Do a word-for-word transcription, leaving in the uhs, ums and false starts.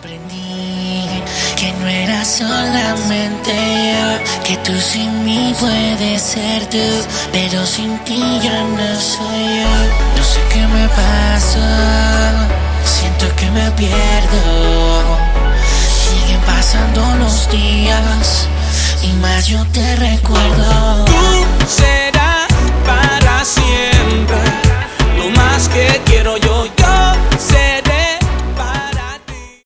Aprendí que no era solamente yo, que tú sin mí puedes ser tú, pero sin ti ya no soy yo. No sé qué me pasa, siento que me pierdo. Siguen pasando los días y más yo te recuerdo.